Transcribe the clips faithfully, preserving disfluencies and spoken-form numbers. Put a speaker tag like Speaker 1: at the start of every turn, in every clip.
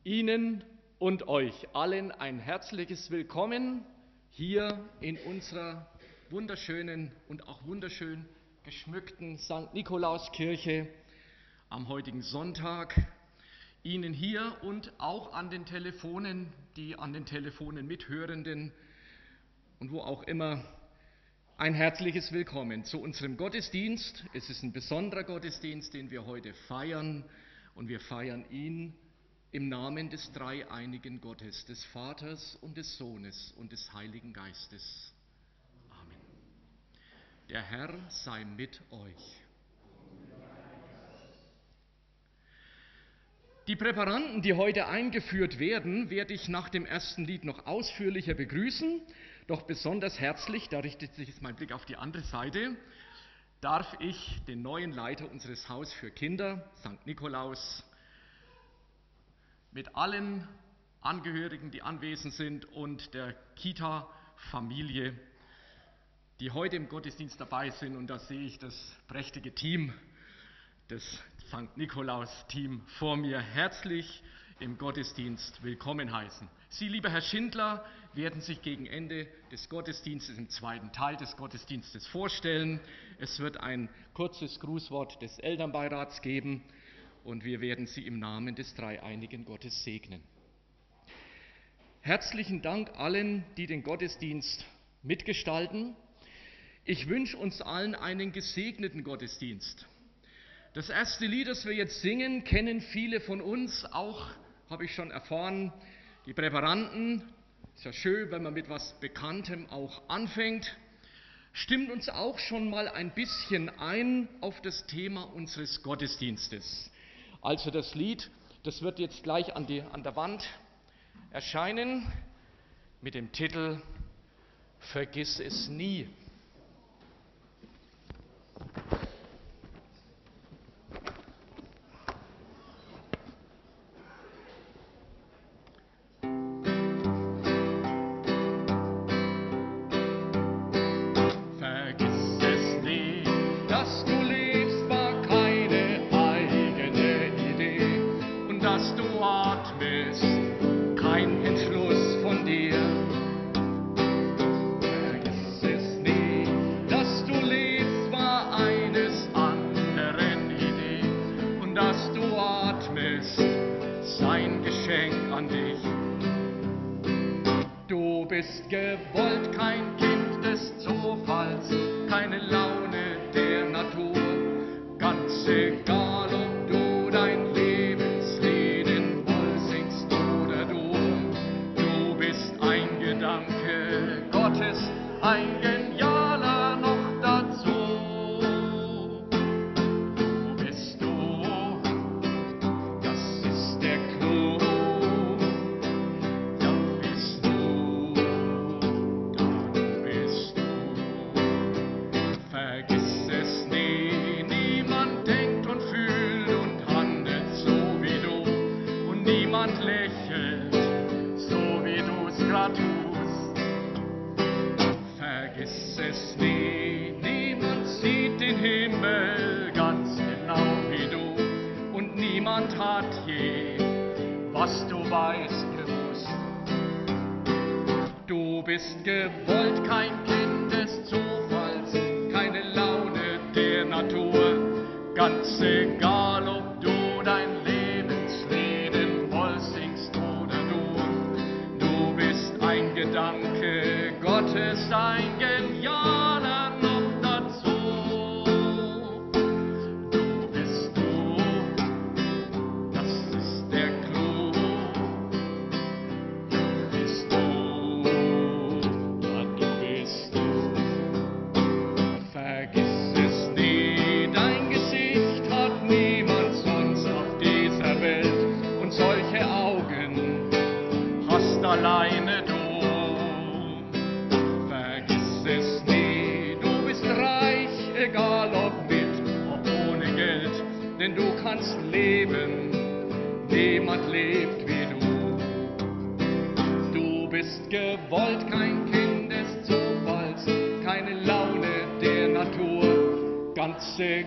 Speaker 1: Ihnen und euch allen ein herzliches Willkommen hier in unserer wunderschönen und auch wunderschön geschmückten Sankt Nikolauskirche am heutigen Sonntag. Ihnen hier und auch an den Telefonen, die an den Telefonen mithörenden und wo auch immer, ein herzliches Willkommen zu unserem Gottesdienst. Es ist ein besonderer Gottesdienst, den wir heute feiern, und wir feiern ihn im Namen des dreieinigen Gottes, des Vaters und des Sohnes und des Heiligen Geistes. Amen. Der Herr sei mit euch. Die Präparanten, die heute eingeführt werden, werde ich nach dem ersten Lied noch ausführlicher begrüßen. Doch besonders herzlich, da richtet sich jetzt mein Blick auf die andere Seite, darf ich den neuen Leiter unseres Haus für Kinder, Sankt Nikolaus, mit allen Angehörigen, die anwesend sind, und der Kita-Familie, die heute im Gottesdienst dabei sind, und da sehe ich das prächtige Team, das Sankt Nikolaus-Team vor mir, herzlich im Gottesdienst willkommen heißen. Sie, lieber Herr Schindler, werden sich gegen Ende des Gottesdienstes im zweiten Teil des Gottesdienstes vorstellen. Es wird ein kurzes Grußwort des Elternbeirats geben und wir werden Sie im Namen des dreieinigen Gottes segnen. Herzlichen Dank allen, die den Gottesdienst mitgestalten. Ich wünsche uns allen einen gesegneten Gottesdienst. Das erste Lied, das wir jetzt singen, kennen viele von uns, auch habe ich schon erfahren, die Präparanten. Ist ja schön, wenn man mit was Bekanntem auch anfängt. Stimmt uns auch schon mal ein bisschen ein auf das Thema unseres Gottesdienstes. Also das Lied, das wird jetzt gleich an, die, an der Wand erscheinen mit dem Titel Vergiss es nie.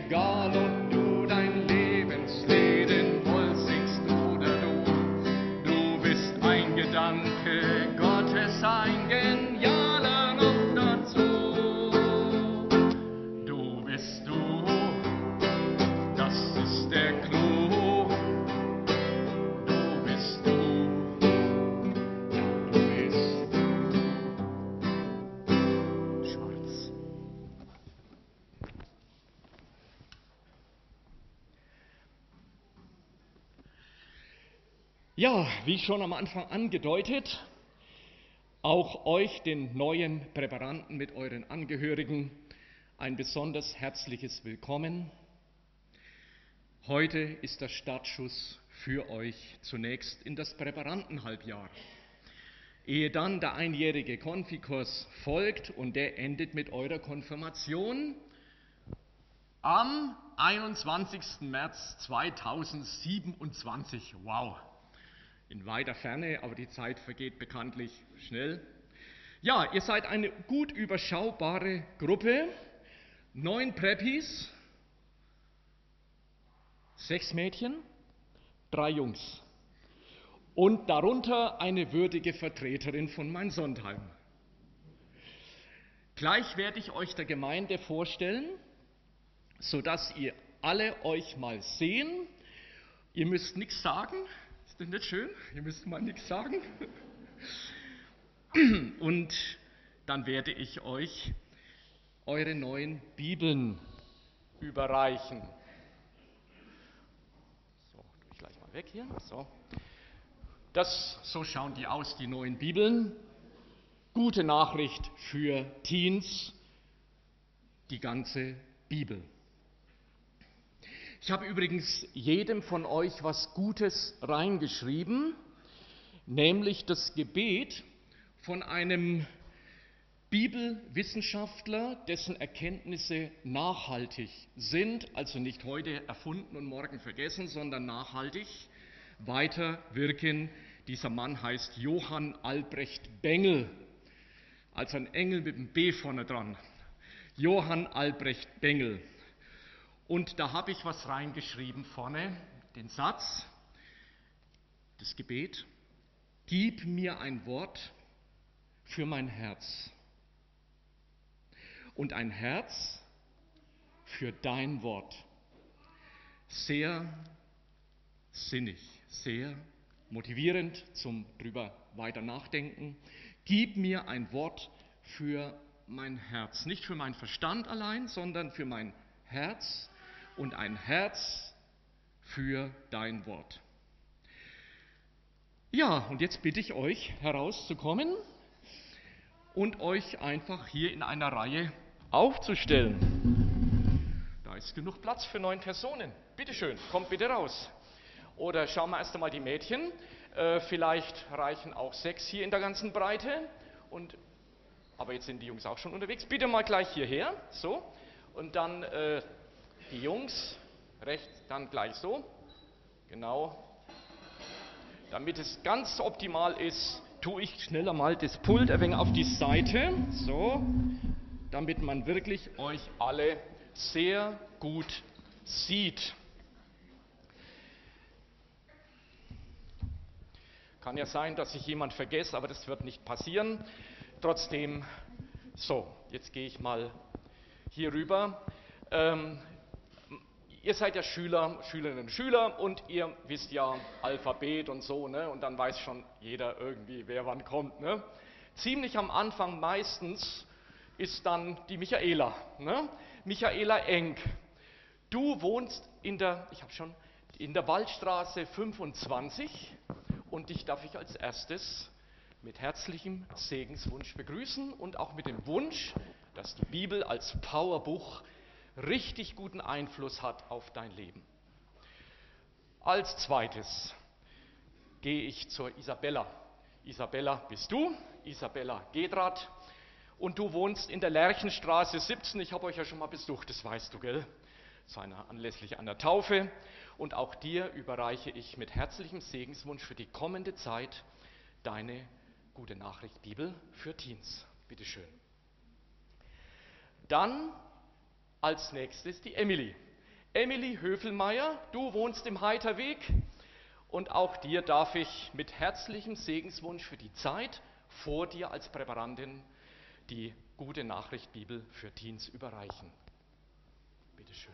Speaker 2: Egal, ob du dein Lebenslied in Voll singst oder du, du
Speaker 1: Ja, wie schon am Anfang angedeutet, auch euch, den neuen Präparanten mit euren Angehörigen, ein besonders herzliches Willkommen. Heute ist der Startschuss für euch zunächst in das Präparantenhalbjahr. Ehe dann der einjährige Konfikurs folgt und der endet mit eurer Konfirmation am einundzwanzigsten März zweitausendsiebenundzwanzig. Wow! In weiter Ferne, aber die Zeit vergeht bekanntlich schnell. Ja, ihr seid eine gut überschaubare Gruppe, neun Präppis, sechs Mädchen, drei Jungs und darunter eine würdige Vertreterin von Main Sondheim. Gleich werde ich euch der Gemeinde vorstellen, sodass ihr alle euch mal sehen. Ihr müsst nichts sagen. Ist das nicht schön? Ihr müsst mal nichts sagen. Und dann werde ich euch eure neuen Bibeln überreichen. So, tue ich gleich mal weg hier. So. Das, so schauen die aus, die neuen Bibeln. Gute Nachricht für Teens, die ganze Bibel. Ich habe übrigens jedem von euch was Gutes reingeschrieben, nämlich das Gebet von einem Bibelwissenschaftler, dessen Erkenntnisse nachhaltig sind, also nicht heute erfunden und morgen vergessen, sondern nachhaltig weiter wirken. Dieser Mann heißt Johann Albrecht Bengel, also ein Engel mit einem B vorne dran. Johann Albrecht Bengel. Und da habe ich was reingeschrieben vorne, den Satz, das Gebet: Gib mir ein Wort für mein Herz und ein Herz für dein Wort. Sehr sinnig, sehr motivierend zum drüber weiter nachdenken. Gib mir ein Wort für mein Herz, nicht für meinen Verstand allein, sondern für mein Herz und ein Herz für dein Wort. Ja, und jetzt bitte ich euch, herauszukommen und euch einfach hier in einer Reihe aufzustellen. Da ist genug Platz für neun Personen. Bitte schön, kommt bitte raus. Oder schauen wir erst einmal die Mädchen. Äh, vielleicht reichen auch sechs hier in der ganzen Breite. Und, aber jetzt sind die Jungs auch schon unterwegs. Bitte mal gleich hierher. So. Und dann äh, die Jungs rechts, dann gleich so. Genau. Damit es ganz optimal ist, tue ich schneller mal das Pult ein wenig auf die Seite. So. Damit man wirklich euch alle sehr gut sieht. Kann ja sein, dass ich jemand vergesse, aber das wird nicht passieren. Trotzdem, so, jetzt gehe ich mal hier rüber. Ähm, ihr seid ja Schüler, Schülerinnen und Schüler und ihr wisst ja Alphabet und so, ne? Und dann weiß schon jeder irgendwie, wer wann kommt. Ne? Ziemlich am Anfang meistens ist dann die Michaela, ne? Michaela Enk. Du wohnst in der, ich habe schon, in der Waldstraße fünfundzwanzig. Und dich darf ich als erstes mit herzlichem Segenswunsch begrüßen und auch mit dem Wunsch, dass die Bibel als Powerbuch richtig guten Einfluss hat auf dein Leben. Als zweites gehe ich zur Isabella. Isabella bist du, Isabella Gedrath, und du wohnst in der Lerchenstraße siebzehn. Ich habe euch ja schon mal besucht, das weißt du, gell? Zu einer, anlässlich einer Taufe. Und auch dir überreiche ich mit herzlichem Segenswunsch für die kommende Zeit deine gute Nachricht Bibel für Teens. Bitte schön. Dann als nächstes die Emily. Emily Höfelmeier, du wohnst im Heiterweg und auch dir darf ich mit herzlichem Segenswunsch für die Zeit vor dir als Präparantin die gute Nachricht Bibel für Teens überreichen. Bitte schön.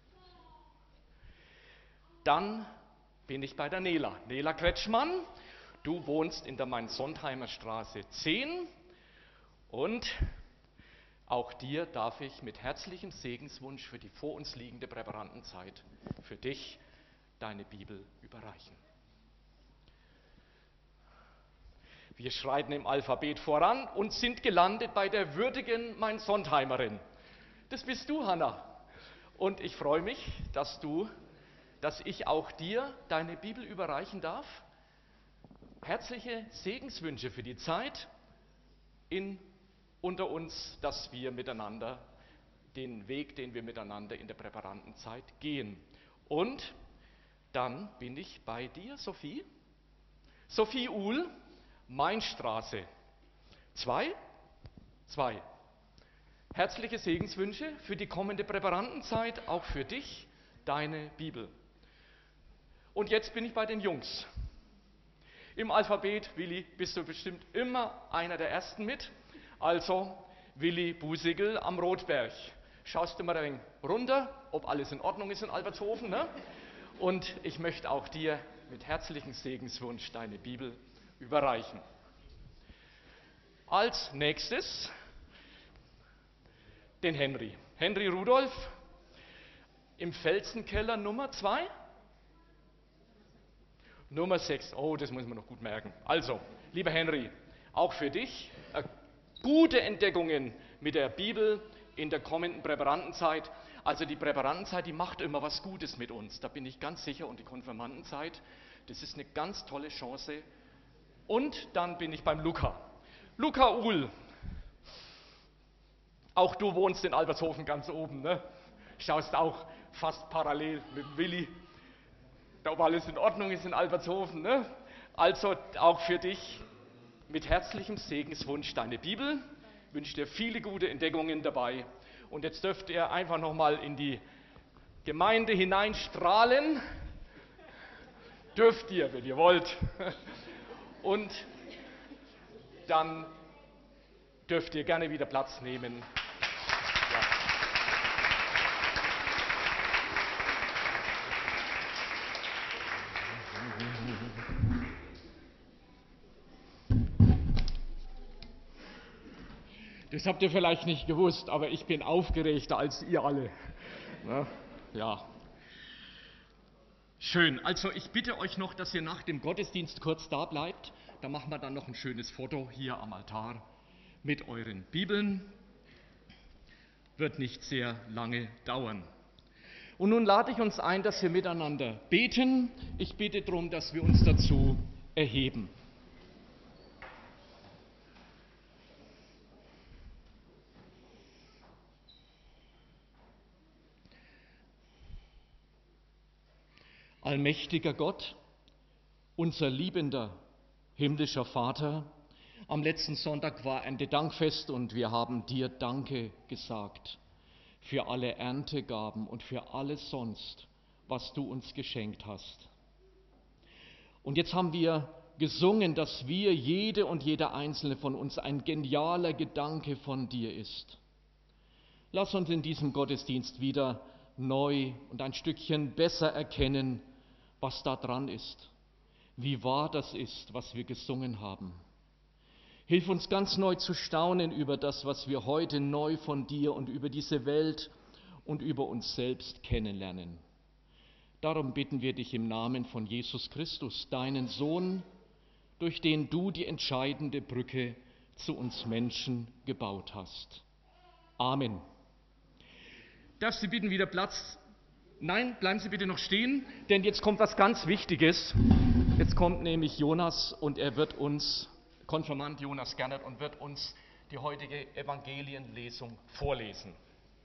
Speaker 1: Dann bin ich bei der Nela. Nela Kretschmann, du wohnst in der Main-Sondheimer Straße zehn und auch dir darf ich mit herzlichem Segenswunsch für die vor uns liegende Präparantenzeit für dich deine Bibel überreichen. Wir schreiten im Alphabet voran und sind gelandet bei der würdigen Main-Sontheimerin. Das bist du, Hanna. Und ich freue mich, dass du, dass ich auch dir deine Bibel überreichen darf. Herzliche Segenswünsche für die Zeit in, unter uns, dass wir miteinander den Weg, den wir miteinander in der Präparandenzeit gehen. Und dann bin ich bei dir, Sophie. Sophie Uhl, Mainstraße. Zwei? Zwei. Herzliche Segenswünsche für die kommende Präparandenzeit, auch für dich, deine Bibel. Und jetzt bin ich bei den Jungs. Im Alphabet, Willi, bist du bestimmt immer einer der Ersten mit. Also Willi Busigl am Rotberg. Schaust du mal ein wenig runter, ob alles in Ordnung ist in Albertshofen, ne? Und ich möchte auch dir mit herzlichen Segenswunsch deine Bibel überreichen. Als nächstes den Henry. Henry Rudolf im Felsenkeller Nummer zwei. Nummer sechs. Oh, das muss man noch gut merken. Also, lieber Henry, auch für dich äh, gute Entdeckungen mit der Bibel in der kommenden Präparandenzeit. Also die Präparandenzeit, die macht immer was Gutes mit uns. Da bin ich ganz sicher. Und die Konfirmandenzeit, das ist eine ganz tolle Chance. Und dann bin ich beim Luca. Luca Uhl. Auch du wohnst in Albertshofen ganz oben, ne? Schaust auch fast parallel mit Willi. Ob alles in Ordnung ist in Albertshofen, ne? Also auch für dich mit herzlichem Segenswunsch deine Bibel. Ich wünsche dir viele gute Entdeckungen dabei. Und jetzt dürft ihr einfach nochmal in die Gemeinde hineinstrahlen. Dürft ihr, wenn ihr wollt. Und dann dürft ihr gerne wieder Platz nehmen. Ja. Das habt ihr vielleicht nicht gewusst, aber ich bin aufgeregter als ihr alle. Na, ja. Schön. Also ich bitte euch noch, dass ihr nach dem Gottesdienst kurz da bleibt. Da machen wir dann noch ein schönes Foto hier am Altar mit euren Bibeln. Wird nicht sehr lange dauern. Und nun lade ich uns ein, dass wir miteinander beten. Ich bitte darum, dass wir uns dazu erheben. Allmächtiger Gott, unser liebender himmlischer Vater, am letzten Sonntag war Erntedankfest und wir haben dir Danke gesagt für alle Erntegaben und für alles sonst, was du uns geschenkt hast. Und jetzt haben wir gesungen, dass wir, jede und jeder Einzelne von uns, ein genialer Gedanke von dir ist. Lass uns in diesem Gottesdienst wieder neu und ein Stückchen besser erkennen, was da dran ist, wie wahr das ist, was wir gesungen haben. Hilf uns ganz neu zu staunen über das, was wir heute neu von dir und über diese Welt und über uns selbst kennenlernen. Darum bitten wir dich im Namen von Jesus Christus, deinen Sohn, durch den du die entscheidende Brücke zu uns Menschen gebaut hast. Amen. Darf Sie bitten, wieder Platz? Nein, bleiben Sie bitte noch stehen, denn jetzt kommt was ganz Wichtiges. Jetzt kommt nämlich Jonas und er wird uns, Konfirmand Jonas Gernert, und wird uns die heutige Evangelienlesung vorlesen.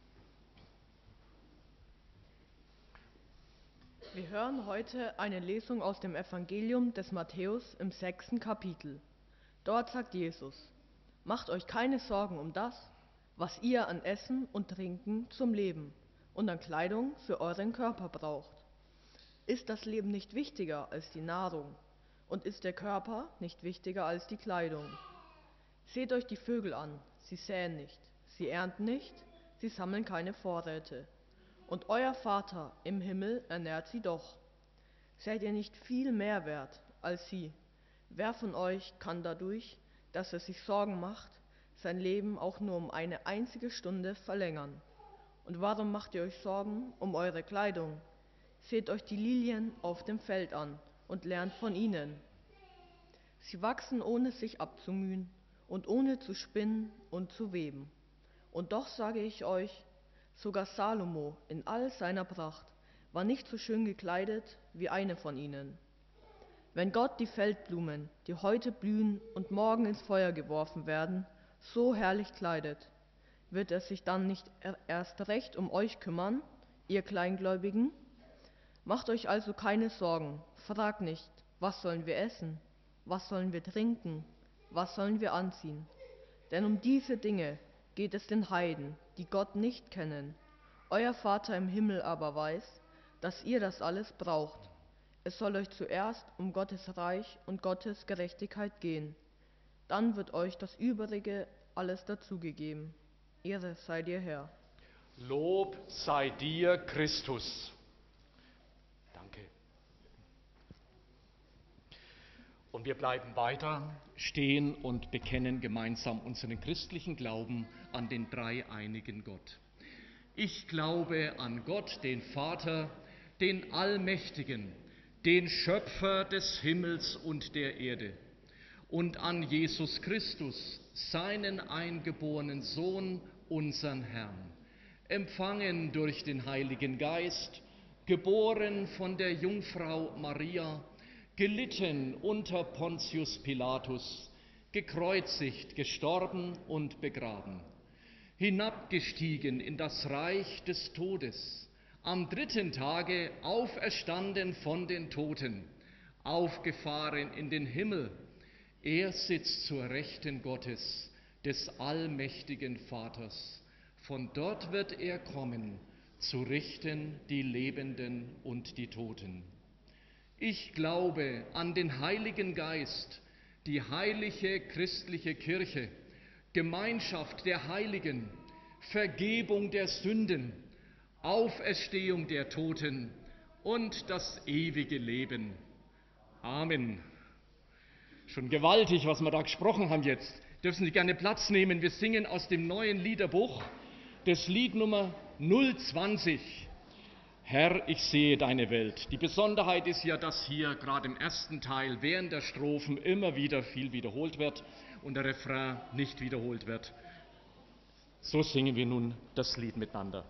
Speaker 2: Wir hören heute eine Lesung aus dem Evangelium des Matthäus im sechsten Kapitel. Dort sagt Jesus: Macht euch keine Sorgen um das, was ihr an Essen und Trinken zum Leben und an Kleidung für euren Körper braucht. Ist das Leben nicht wichtiger als die Nahrung? Und ist der Körper nicht wichtiger als die Kleidung? Seht euch die Vögel an, sie säen nicht, sie ernten nicht, sie sammeln keine Vorräte. Und euer Vater im Himmel ernährt sie doch. Seid ihr nicht viel mehr wert als sie? Wer von euch kann dadurch, dass er sich Sorgen macht, sein Leben auch nur um eine einzige Stunde verlängern? Und warum macht ihr euch Sorgen um eure Kleidung? Seht euch die Lilien auf dem Feld an und lernt von ihnen. Sie wachsen ohne sich abzumühen und ohne zu spinnen und zu weben. Und doch sage ich euch, sogar Salomo in all seiner Pracht war nicht so schön gekleidet wie eine von ihnen. Wenn Gott die Feldblumen, die heute blühen und morgen ins Feuer geworfen werden, so herrlich kleidet, wird er sich dann nicht erst recht um euch kümmern, ihr Kleingläubigen? Macht euch also keine Sorgen, fragt nicht, was sollen wir essen, was sollen wir trinken, was sollen wir anziehen? Denn um diese Dinge geht es den Heiden, die Gott nicht kennen. Euer Vater im Himmel aber weiß, dass ihr das alles braucht. Es soll euch zuerst um Gottes Reich und Gottes Gerechtigkeit gehen. Dann wird euch das Übrige alles dazugegeben. Ehre sei dir, Herr.
Speaker 1: Lob sei dir, Christus. Danke. Und wir bleiben weiter stehen und bekennen gemeinsam unseren christlichen Glauben an den dreieinigen Gott. Ich glaube an Gott, den Vater, den Allmächtigen, den Schöpfer des Himmels und der Erde, und an Jesus Christus, seinen eingeborenen Sohn, unseren Herrn, empfangen durch den Heiligen Geist, geboren von der Jungfrau Maria, gelitten unter Pontius Pilatus, gekreuzigt, gestorben und begraben, hinabgestiegen in das Reich des Todes, am dritten Tage auferstanden von den Toten, aufgefahren in den Himmel. Er sitzt zur Rechten Gottes, des allmächtigen Vaters. Von dort wird er kommen, zu richten die Lebenden und die Toten. Ich glaube an den Heiligen Geist, die heilige christliche Kirche, Gemeinschaft der Heiligen, Vergebung der Sünden, Auferstehung der Toten und das ewige Leben. Amen. Schon gewaltig, was wir da gesprochen haben jetzt. Dürfen Sie gerne Platz nehmen. Wir singen aus dem neuen Liederbuch das Lied Nummer null zwanzig. Herr, ich sehe deine Welt. Die Besonderheit ist ja, dass hier gerade im ersten Teil während der Strophen immer wieder viel wiederholt wird und der Refrain nicht wiederholt wird. So singen wir nun das Lied miteinander.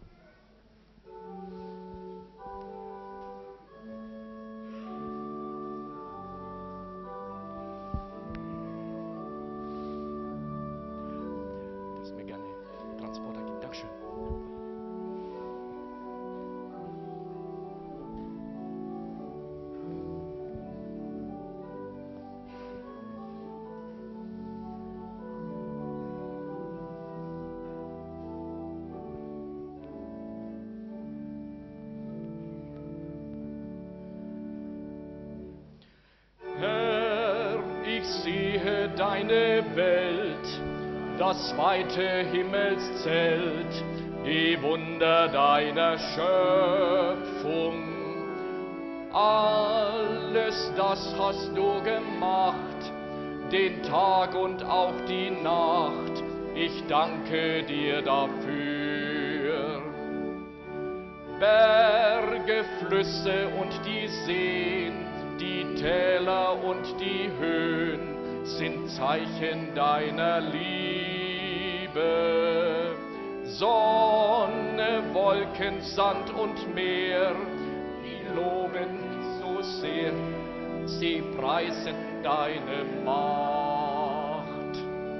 Speaker 1: Deine Welt, das weite Himmelszelt, die Wunder deiner Schöpfung. Alles das hast du gemacht, den Tag und auch die Nacht. Ich danke dir dafür. Berge, Flüsse und die Seen, die Täler und die Höhen sind Zeichen deiner Liebe. Sonne, Wolken, Sand und Meer, die loben so sehr, sie preisen deine Macht.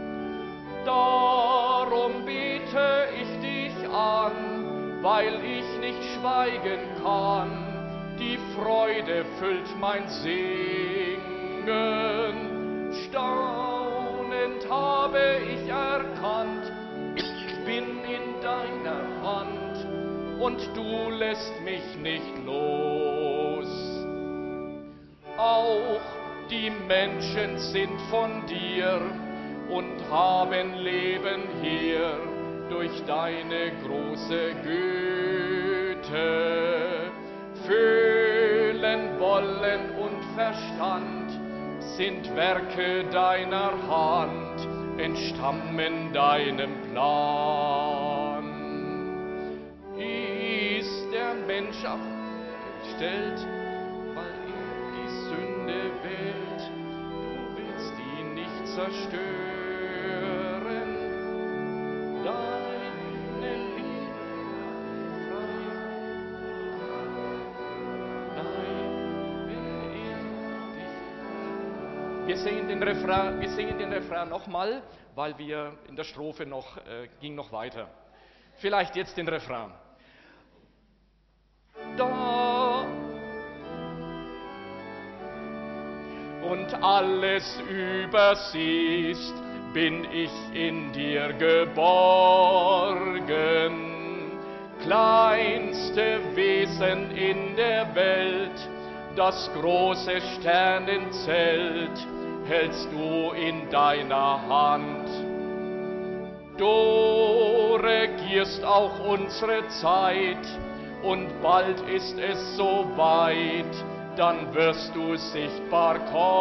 Speaker 1: Darum bete ich dich an, weil ich nicht schweigen kann, die Freude füllt mein Singen. Staunend habe ich erkannt, ich bin in deiner Hand und du lässt mich nicht los. Auch die Menschen sind von dir und haben Leben hier durch deine große Güte. Fühlen, Wollen und Verstand sind Werke deiner Hand, entstammen deinem Plan. Ist der Mensch aufgestellt, weil er die Sünde wählt, du zerstören. Deine Liebe frei. Nein, will ich dich. Wir singen den Refrain, wir singen den Refrain nochmal, weil wir in der Strophe noch, äh, ging noch weiter. Vielleicht jetzt den Refrain. Da und alles übersiehst, bin ich in dir geborgen. Kleinste Wesen in der Welt, das große Sternenzelt, hältst du in deiner Hand. Du regierst auch unsere Zeit, und bald ist es so weit, dann wirst du sichtbar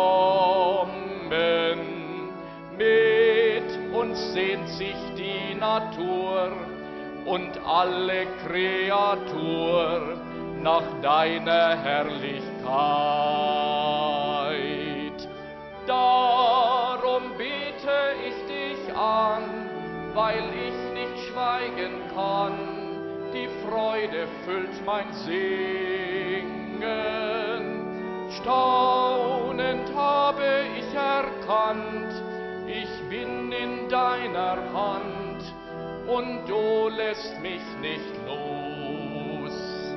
Speaker 1: kommen. Mit uns sehnt sich die Natur und alle Kreatur nach deiner Herrlichkeit. Darum bete ich dich an, weil ich nicht schweigen kann. Die Freude füllt mein Singen. Staunend habe ich erkannt, ich bin in deiner Hand und du lässt mich nicht los.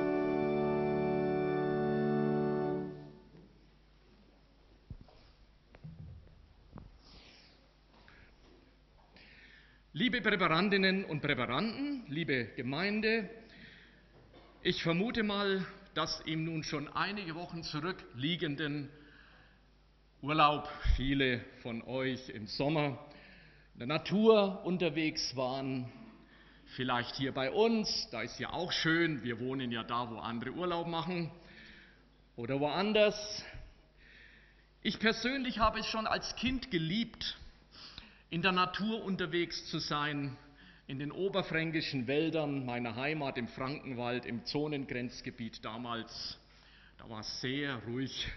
Speaker 1: Liebe Präparandinnen und Präparanden, liebe Gemeinde, ich vermute mal, dass im nun schon einige Wochen zurückliegenden Urlaub viele von euch im Sommer in der Natur unterwegs waren, vielleicht hier bei uns, da ist ja auch schön, wir wohnen ja da, wo andere Urlaub machen, oder woanders. Ich persönlich habe es schon als Kind geliebt, in der Natur unterwegs zu sein, in den oberfränkischen Wäldern meiner Heimat im Frankenwald, im Zonengrenzgebiet damals. Da war es sehr ruhig.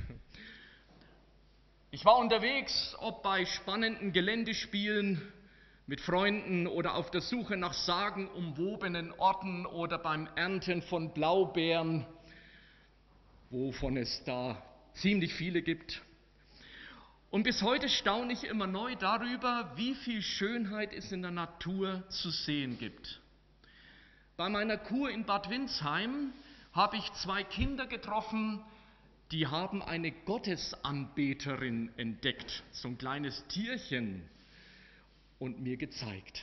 Speaker 1: Ich war unterwegs, ob bei spannenden Geländespielen mit Freunden oder auf der Suche nach sagenumwobenen Orten oder beim Ernten von Blaubeeren, wovon es da ziemlich viele gibt. Und bis heute staune ich immer neu darüber, wie viel Schönheit es in der Natur zu sehen gibt. Bei meiner Kur in Bad Windsheim habe ich zwei Kinder getroffen, die haben eine Gottesanbeterin entdeckt, so ein kleines Tierchen, und mir gezeigt.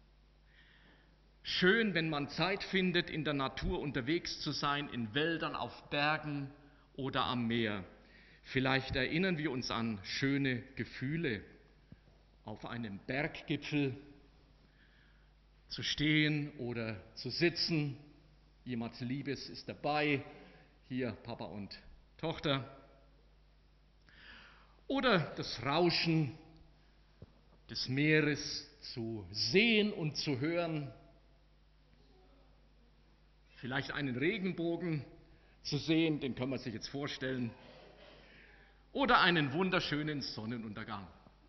Speaker 1: Schön, wenn man Zeit findet, in der Natur unterwegs zu sein, in Wäldern, auf Bergen oder am Meer. Vielleicht erinnern wir uns an schöne Gefühle, auf einem Berggipfel zu stehen oder zu sitzen. Jemand Liebes ist dabei, hier Papa und Tochter. Oder das Rauschen des Meeres zu sehen und zu hören. Vielleicht einen Regenbogen zu sehen, den kann man sich jetzt vorstellen. Oder einen wunderschönen Sonnenuntergang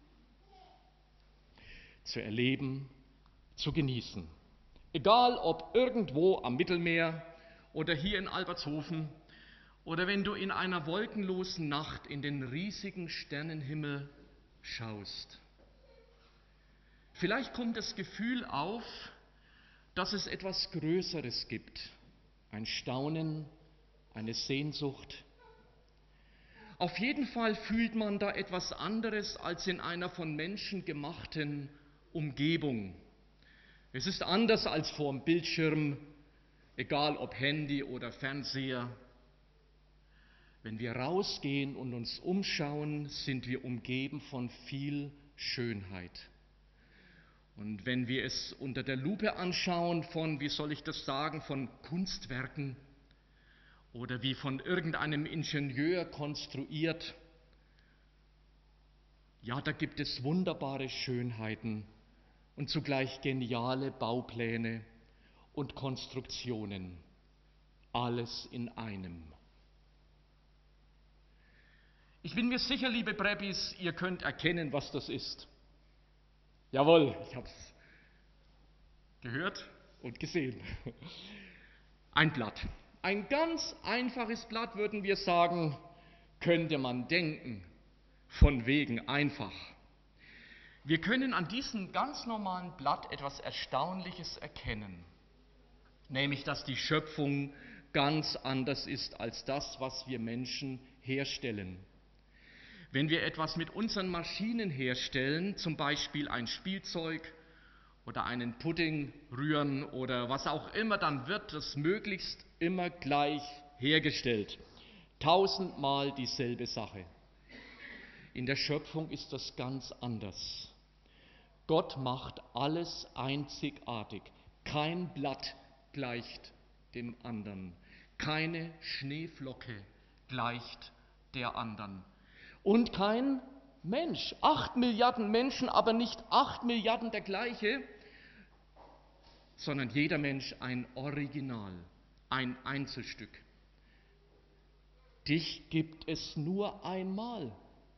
Speaker 1: zu erleben, zu genießen. Egal ob irgendwo am Mittelmeer oder hier in Albertshofen oder wenn du in einer wolkenlosen Nacht in den riesigen Sternenhimmel schaust. Vielleicht kommt das Gefühl auf, dass es etwas Größeres gibt, ein Staunen, eine Sehnsucht. Auf jeden Fall fühlt man da etwas anderes als in einer von Menschen gemachten Umgebung. Es ist anders als vor dem Bildschirm, egal ob Handy oder Fernseher. Wenn wir rausgehen und uns umschauen, sind wir umgeben von viel Schönheit. Und wenn wir es unter der Lupe anschauen von, wie soll ich das sagen, von Kunstwerken, oder wie von irgendeinem Ingenieur konstruiert. Ja, da gibt es wunderbare Schönheiten und zugleich geniale Baupläne und Konstruktionen. Alles in einem. Ich bin mir sicher, liebe Präbis, ihr könnt erkennen, was das ist. Jawohl, ich habe es gehört und gesehen. Ein Blatt. Ein ganz einfaches Blatt, würden wir sagen, könnte man denken, von wegen einfach. Wir können an diesem ganz normalen Blatt etwas Erstaunliches erkennen, nämlich dass die Schöpfung ganz anders ist als das, was wir Menschen herstellen. Wenn wir etwas mit unseren Maschinen herstellen, zum Beispiel ein Spielzeug oder einen Pudding rühren oder was auch immer, dann wird das möglichst immer gleich hergestellt. Tausendmal dieselbe Sache. In der Schöpfung ist das ganz anders. Gott macht alles einzigartig. Kein Blatt gleicht dem anderen. Keine Schneeflocke gleicht der anderen. Und kein Mensch. Acht Milliarden Menschen, aber nicht acht Milliarden der gleiche, sondern jeder Mensch ein Original, ein Einzelstück. Dich gibt es nur einmal.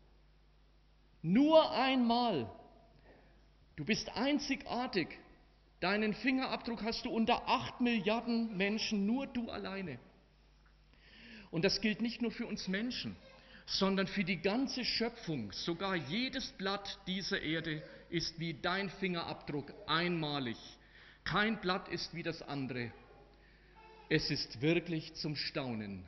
Speaker 1: Nur einmal. Du bist einzigartig. Deinen Fingerabdruck hast du unter acht Milliarden Menschen, nur du alleine. Und das gilt nicht nur für uns Menschen, sondern für die ganze Schöpfung. Sogar jedes Blatt dieser Erde ist wie dein Fingerabdruck einmalig. Kein Blatt ist wie das andere. Es ist wirklich zum Staunen.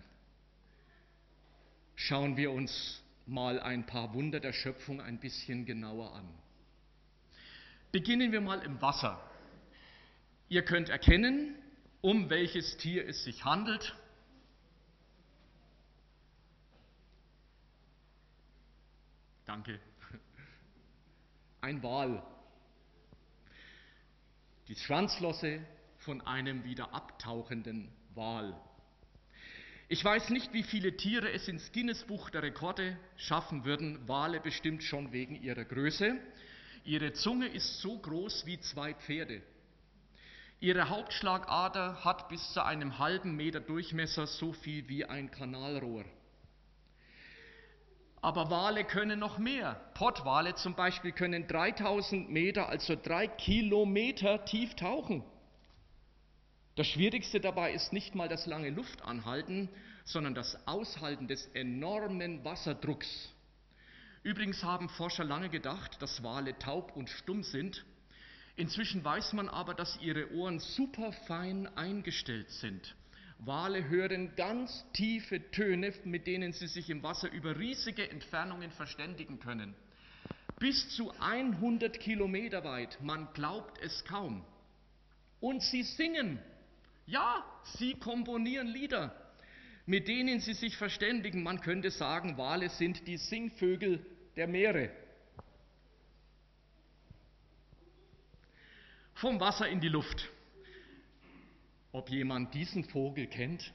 Speaker 1: Schauen wir uns mal ein paar Wunder der Schöpfung ein bisschen genauer an. Beginnen wir mal im Wasser. Ihr könnt erkennen, um welches Tier es sich handelt. Danke. Ein Wal. Die Schwanzflosse von einem wieder abtauchenden Wal. Ich weiß nicht, wie viele Tiere es ins Guinness-Buch der Rekorde schaffen würden, Wale bestimmt schon wegen ihrer Größe. Ihre Zunge ist so groß wie zwei Pferde. Ihre Hauptschlagader hat bis zu einem halben Meter Durchmesser, so viel wie ein Kanalrohr. Aber Wale können noch mehr. Pottwale zum Beispiel können dreitausend Meter, also drei Kilometer tief tauchen. Das Schwierigste dabei ist nicht mal das lange Luftanhalten, sondern das Aushalten des enormen Wasserdrucks. Übrigens haben Forscher lange gedacht, dass Wale taub und stumm sind. Inzwischen weiß man aber, dass ihre Ohren superfein eingestellt sind. Wale hören ganz tiefe Töne, mit denen sie sich im Wasser über riesige Entfernungen verständigen können. Bis zu hundert Kilometer weit, man glaubt es kaum. Und sie singen. Ja, sie komponieren Lieder, mit denen sie sich verständigen. Man könnte sagen, Wale sind die Singvögel der Meere. Vom Wasser in die Luft. Ob jemand diesen Vogel kennt?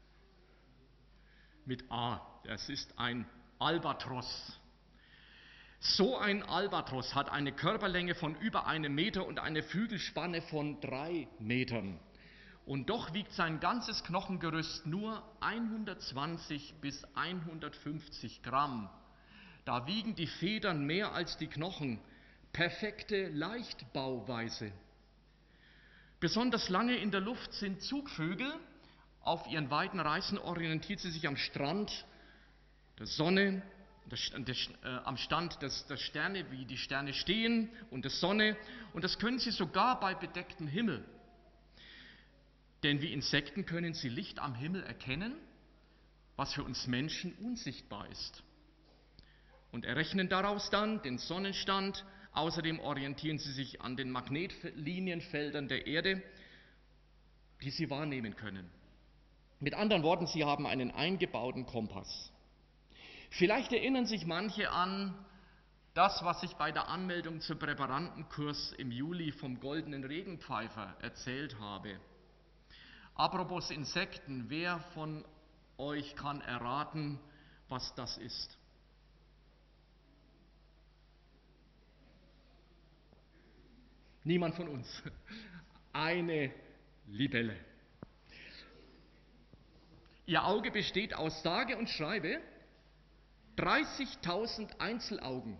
Speaker 1: Mit A, das ist ein Albatros. So ein Albatros hat eine Körperlänge von über einem Meter und eine Flügelspanne von drei Metern. Und doch wiegt sein ganzes Knochengerüst nur hundertzwanzig bis hundertfünfzig Gramm. Da wiegen die Federn mehr als die Knochen. Perfekte Leichtbauweise. Besonders lange in der Luft sind Zugvögel. Auf ihren weiten Reisen orientiert sie sich am Strand der Sonne, der, der, äh, am Stand des, der Sterne, wie die Sterne stehen und der Sonne. Und das können sie sogar bei bedecktem Himmel. Denn wie Insekten können sie Licht am Himmel erkennen, was für uns Menschen unsichtbar ist. Und errechnen daraus dann den Sonnenstand. Außerdem orientieren sie sich an den Magnetlinienfeldern der Erde, die sie wahrnehmen können. Mit anderen Worten, sie haben einen eingebauten Kompass. Vielleicht erinnern sich manche an das, was ich bei der Anmeldung zum Präparandenkurs im Juli vom goldenen Regenpfeifer erzählt habe. Apropos Insekten, wer von euch kann erraten, was das ist? Niemand von uns. Eine Libelle. Ihr Auge besteht aus sage und schreibe dreißigtausend Einzelaugen.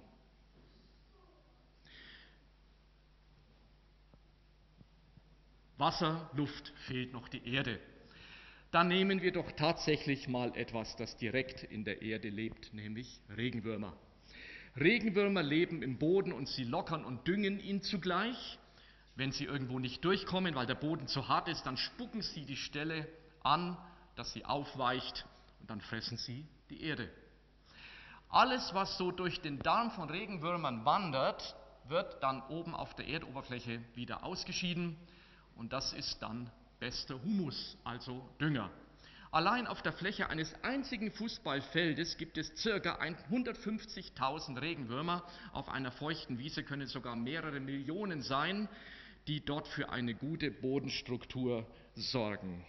Speaker 1: Wasser, Luft, fehlt noch die Erde. Dann nehmen wir doch tatsächlich mal etwas, das direkt in der Erde lebt, nämlich Regenwürmer. Regenwürmer leben im Boden und sie lockern und düngen ihn zugleich. Wenn sie irgendwo nicht durchkommen, weil der Boden zu hart ist, dann spucken sie die Stelle an, dass sie aufweicht, und dann fressen sie die Erde. Alles, was so durch den Darm von Regenwürmern wandert, wird dann oben auf der Erdoberfläche wieder ausgeschieden. Und das ist dann bester Humus, also Dünger. Allein auf der Fläche eines einzigen Fußballfeldes gibt es ca. hundertfünfzigtausend Regenwürmer. Auf einer feuchten Wiese können es sogar mehrere Millionen sein, die dort für eine gute Bodenstruktur sorgen.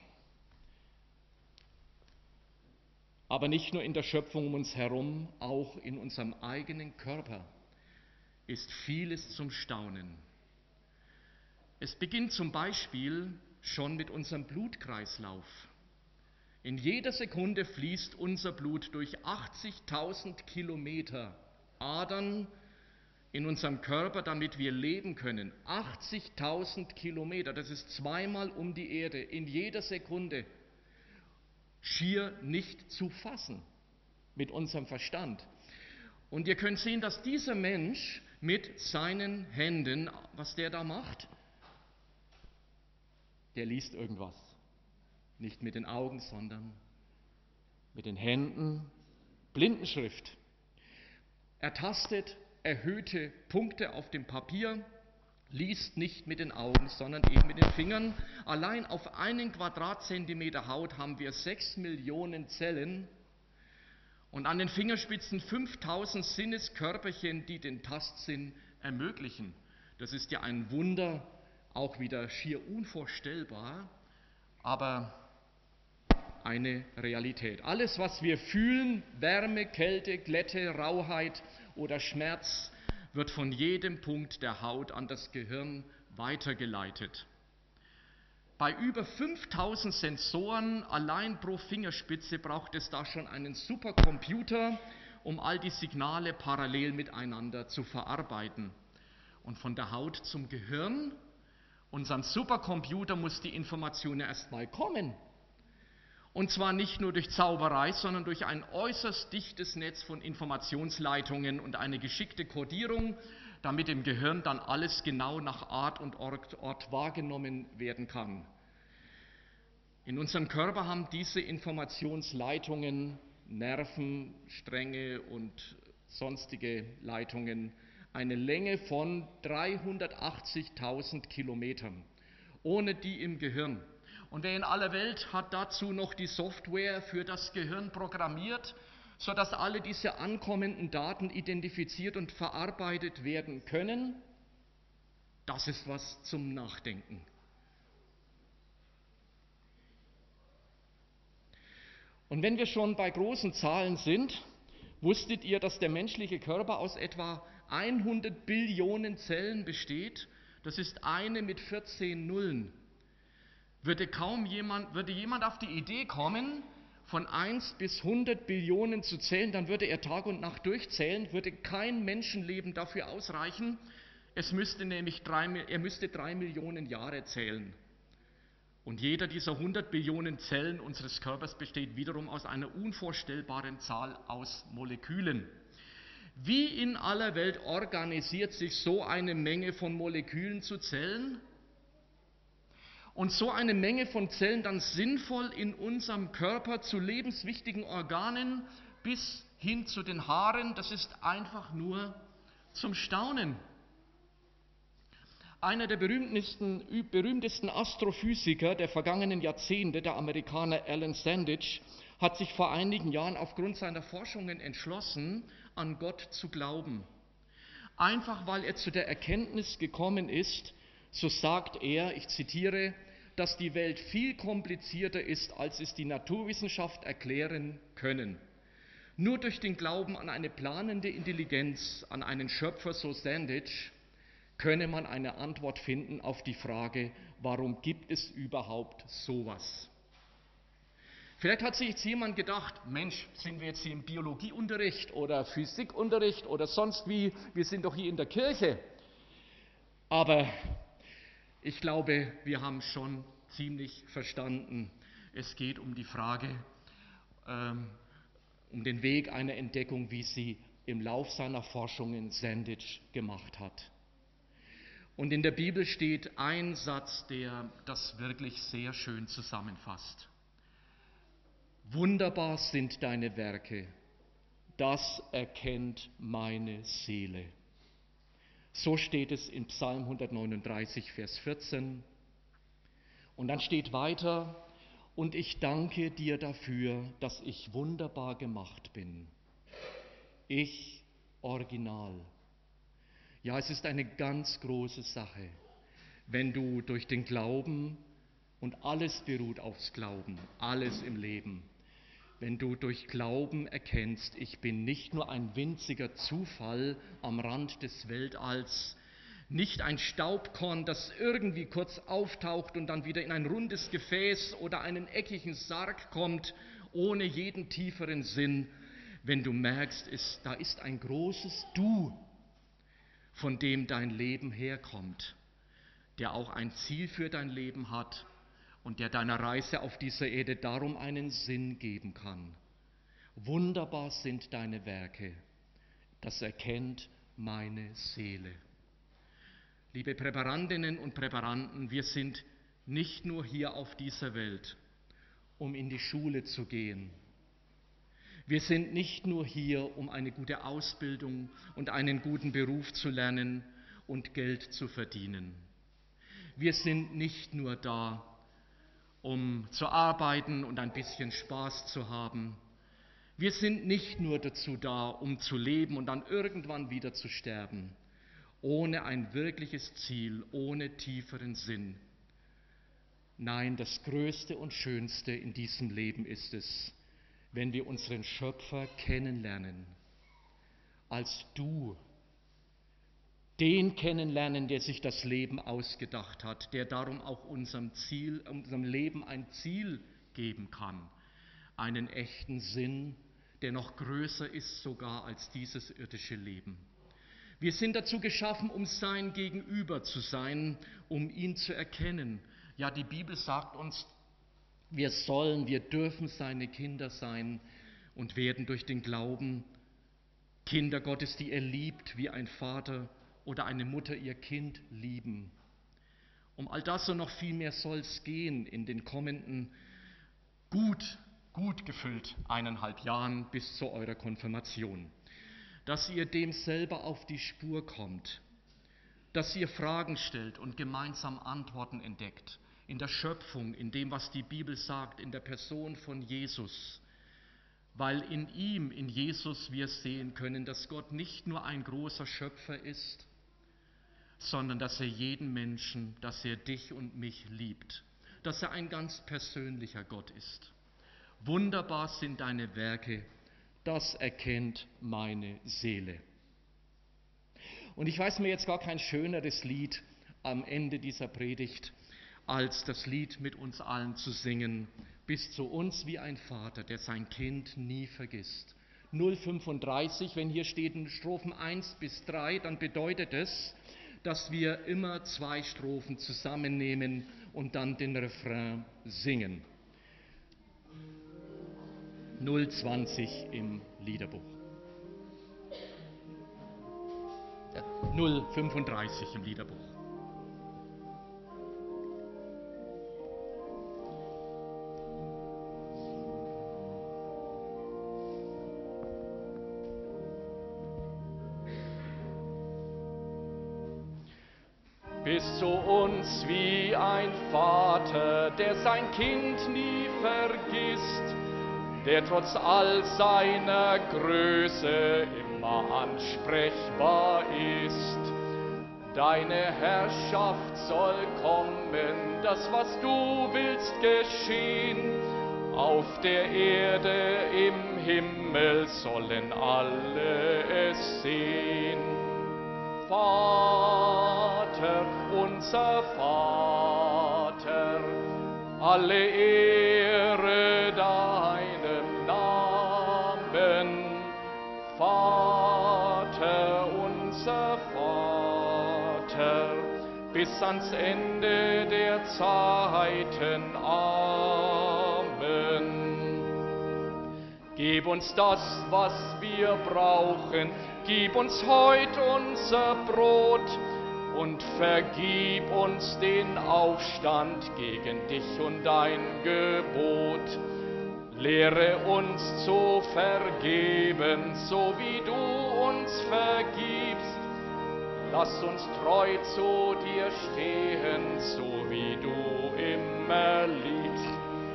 Speaker 1: Aber nicht nur in der Schöpfung um uns herum, auch in unserem eigenen Körper ist vieles zum Staunen. Es beginnt zum Beispiel schon mit unserem Blutkreislauf. In jeder Sekunde fließt unser Blut durch achtzigtausend Kilometer Adern in unserem Körper, damit wir leben können. achtzigtausend Kilometer, das ist zweimal um die Erde, in jeder Sekunde. Schier nicht zu fassen mit unserem Verstand. Und ihr könnt sehen, dass dieser Mensch mit seinen Händen, was der da macht, der liest irgendwas. Nicht mit den Augen, sondern mit den Händen. Blindenschrift. Er tastet erhöhte Punkte auf dem Papier, liest nicht mit den Augen, sondern eben mit den Fingern. Allein auf einen Quadratzentimeter Haut haben wir sechs Millionen Zellen und an den Fingerspitzen fünftausend Sinneskörperchen, die den Tastsinn ermöglichen. Das ist ja ein Wunder, auch wieder schier unvorstellbar, aber eine Realität. Alles, was wir fühlen, Wärme, Kälte, Glätte, Rauheit oder Schmerz, wird von jedem Punkt der Haut an das Gehirn weitergeleitet. Bei über fünftausend Sensoren allein pro Fingerspitze braucht es da schon einen Supercomputer, um all die Signale parallel miteinander zu verarbeiten. Und von der Haut zum Gehirn, unserem Supercomputer, muss die Information erst mal kommen. Und zwar nicht nur durch Zauberei, sondern durch ein äußerst dichtes Netz von Informationsleitungen und eine geschickte Kodierung, damit im Gehirn dann alles genau nach Art und Ort, Ort wahrgenommen werden kann. In unserem Körper haben diese Informationsleitungen, Nerven, Stränge und sonstige Leitungen eine Länge von dreihundertachtzigtausend Kilometern, ohne die im Gehirn. Und wer in aller Welt hat dazu noch die Software für das Gehirn programmiert, sodass alle diese ankommenden Daten identifiziert und verarbeitet werden können? Das ist was zum Nachdenken. Und wenn wir schon bei großen Zahlen sind, wusstet ihr, dass der menschliche Körper aus etwa hundert Billionen Zellen besteht? Das ist eine mit vierzehn Nullen. Würde kaum jemand, würde jemand auf die Idee kommen, von eins bis hundert Billionen zu zählen, dann würde er Tag und Nacht durchzählen, würde kein Menschenleben dafür ausreichen. Es müsste nämlich drei, er müsste drei Millionen Jahre zählen. Und jeder dieser hundert Billionen Zellen unseres Körpers besteht wiederum aus einer unvorstellbaren Zahl aus Molekülen. Wie in aller Welt organisiert sich so eine Menge von Molekülen zu Zellen? Und so eine Menge von Zellen dann sinnvoll in unserem Körper zu lebenswichtigen Organen bis hin zu den Haaren, das ist einfach nur zum Staunen. Einer der berühmtesten, berühmtesten Astrophysiker der vergangenen Jahrzehnte, der Amerikaner Alan Sandage, hat sich vor einigen Jahren aufgrund seiner Forschungen entschlossen, an Gott zu glauben. Einfach weil er zu der Erkenntnis gekommen ist, so sagt er, ich zitiere, dass die Welt viel komplizierter ist, als es die Naturwissenschaft erklären können. Nur durch den Glauben an eine planende Intelligenz, an einen Schöpfer, so Sandage, könne man eine Antwort finden auf die Frage, warum gibt es überhaupt sowas? Vielleicht hat sich jetzt jemand gedacht, Mensch, sind wir jetzt hier im Biologieunterricht oder Physikunterricht oder sonst wie, wir sind doch hier in der Kirche. Aber ich glaube, wir haben schon ziemlich verstanden, es geht um die Frage, ähm, um den Weg einer Entdeckung, wie sie im Lauf seiner Forschungen Sandage gemacht hat. Und in der Bibel steht ein Satz, der das wirklich sehr schön zusammenfasst. Wunderbar sind deine Werke, das erkennt meine Seele. So steht es in Psalm hundertneununddreißig, Vers vierzehn. Und dann steht weiter, und ich danke dir dafür, dass ich wunderbar gemacht bin. Ich, Original. Ja, es ist eine ganz große Sache, wenn du durch den Glauben, und alles beruht aufs Glauben, alles im Leben, wenn du durch Glauben erkennst, ich bin nicht nur ein winziger Zufall am Rand des Weltalls, nicht ein Staubkorn, das irgendwie kurz auftaucht und dann wieder in ein rundes Gefäß oder einen eckigen Sarg kommt, ohne jeden tieferen Sinn, wenn du merkst, es, da ist ein großes Du, von dem dein Leben herkommt, der auch ein Ziel für dein Leben hat und der deiner Reise auf dieser Erde darum einen Sinn geben kann. Wunderbar sind deine Werke, das erkennt meine Seele. Liebe Präparandinnen und Präparanden, wir sind nicht nur hier auf dieser Welt, um in die Schule zu gehen. Wir sind nicht nur hier, um eine gute Ausbildung und einen guten Beruf zu lernen und Geld zu verdienen. Wir sind nicht nur da, um zu arbeiten und ein bisschen Spaß zu haben. Wir sind nicht nur dazu da, um zu leben und dann irgendwann wieder zu sterben, ohne ein wirkliches Ziel, ohne tieferen Sinn. Nein, das Größte und Schönste in diesem Leben ist es, wenn wir unseren Schöpfer kennenlernen, als Du, den kennenlernen, der sich das Leben ausgedacht hat, der darum auch unserem Ziel, unserem Leben ein Ziel geben kann, einen echten Sinn, der noch größer ist sogar als dieses irdische Leben. Wir sind dazu geschaffen, um sein Gegenüber zu sein, um ihn zu erkennen. Ja, die Bibel sagt uns, wir sollen, wir dürfen seine Kinder sein und werden durch den Glauben Kinder Gottes, die er liebt, wie ein Vater oder eine Mutter ihr Kind lieben. Um all das und noch viel mehr soll es gehen in den kommenden gut, gut gefüllt eineinhalb Jahren bis zu eurer Konfirmation. Dass ihr dem selber auf die Spur kommt, dass ihr Fragen stellt und gemeinsam Antworten entdeckt, in der Schöpfung, in dem, was die Bibel sagt, in der Person von Jesus, weil in ihm, in Jesus, wir sehen können, dass Gott nicht nur ein großer Schöpfer ist, sondern dass er jeden Menschen, dass er dich und mich liebt, dass er ein ganz persönlicher Gott ist. Wunderbar sind deine Werke, das erkennt meine Seele. Und ich weiß mir jetzt gar kein schöneres Lied am Ende dieser Predigt, als das Lied mit uns allen zu singen, bis zu uns wie ein Vater, der sein Kind nie vergisst. null fünfunddreißig, wenn hier steht in Strophen eins bis drei, dann bedeutet es, dass wir immer zwei Strophen zusammennehmen und dann den Refrain singen. null zwanzig im Liederbuch. Ja, null fünfunddreißig im Liederbuch. Bist zu uns wie ein Vater, der sein Kind nie vergisst, der trotz all seiner Größe immer ansprechbar ist. Deine Herrschaft soll kommen, das, was du willst, geschehen. Auf der Erde, im Himmel sollen alle es sehen. Vater, unser Vater, alle Ehre da bis ans Ende der Zeiten. Amen. Gib uns das, was wir brauchen, gib uns heut unser Brot und vergib uns den Aufstand gegen dich und dein Gebot. Lehre uns zu vergeben, so wie du uns vergibst. Lass uns treu zu dir stehen, so wie du immer liebst.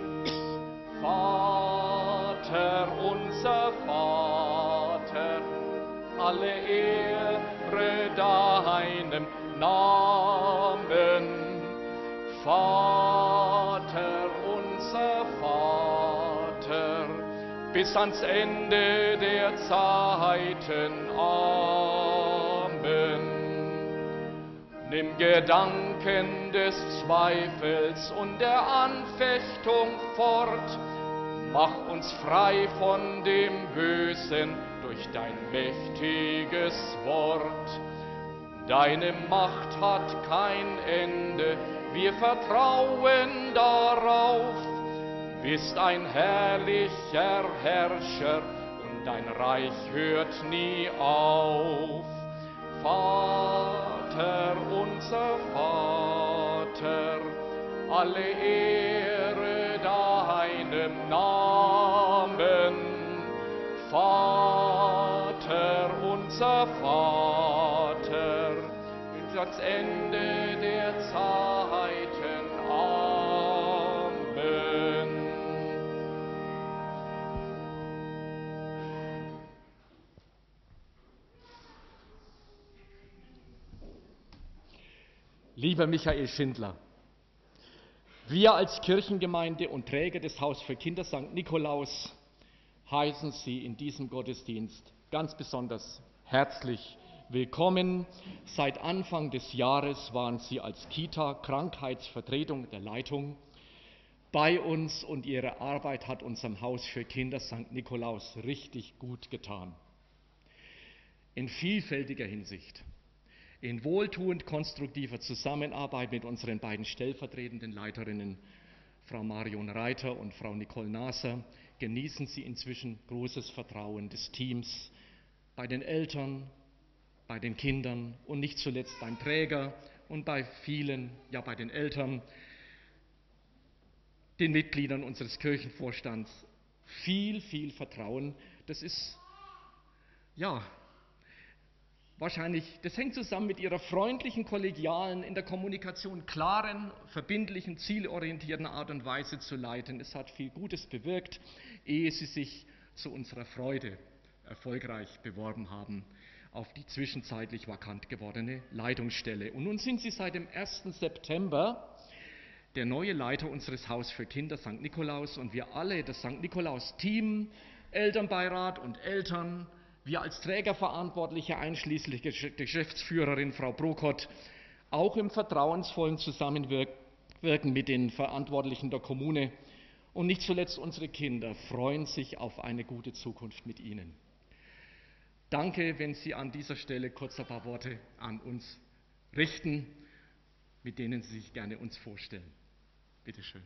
Speaker 1: Vater, unser Vater, alle Ehre deinem Namen. Vater, unser Vater, bis ans Ende der Zeiten. Amen. Nimm Gedanken des Zweifels und der Anfechtung fort. Mach uns frei von dem Bösen durch dein mächtiges Wort. Deine Macht hat kein Ende, wir vertrauen darauf. Bist ein herrlicher Herrscher und dein Reich hört nie auf. Vater, unser Vater, alle Ehre deinem Namen. Vater, unser Vater, bis ans Ende der Zeiten. Amen. Lieber Michael Schindler, wir als Kirchengemeinde und Träger des Haus für Kinder Sankt Nikolaus heißen Sie in diesem Gottesdienst ganz besonders herzlich willkommen. Seit Anfang des Jahres waren Sie als Kita-Krankheitsvertretung der Leitung bei uns und Ihre Arbeit hat unserem Haus für Kinder Sankt Nikolaus richtig gut getan. In vielfältiger Hinsicht. In wohltuend konstruktiver Zusammenarbeit mit unseren beiden stellvertretenden Leiterinnen, Frau Marion Reiter und Frau Nicole Naser, genießen Sie inzwischen großes Vertrauen des Teams bei den Eltern, bei den Kindern und nicht zuletzt beim Träger und bei vielen, ja bei den Eltern, den Mitgliedern unseres Kirchenvorstands. Viel, viel Vertrauen. Das ist, ja, wahrscheinlich, das hängt zusammen mit ihrer freundlichen, kollegialen, in der Kommunikation klaren, verbindlichen, zielorientierten Art und Weise zu leiten. Es hat viel Gutes bewirkt, ehe sie sich zu unserer Freude erfolgreich beworben haben auf die zwischenzeitlich vakant gewordene Leitungsstelle. Und nun sind sie seit dem ersten September der neue Leiter unseres Haus für Kinder Sankt Nikolaus und wir alle, das Sankt Nikolaus-Team, Elternbeirat und Eltern, wir als Trägerverantwortliche, einschließlich der Geschäftsführerin Frau Brokott, auch im vertrauensvollen Zusammenwirken mit den Verantwortlichen der Kommune und nicht zuletzt unsere Kinder freuen sich auf eine gute Zukunft mit Ihnen. Danke, wenn Sie an dieser Stelle kurz ein paar Worte an uns richten, mit denen Sie sich gerne uns vorstellen. Bitte schön.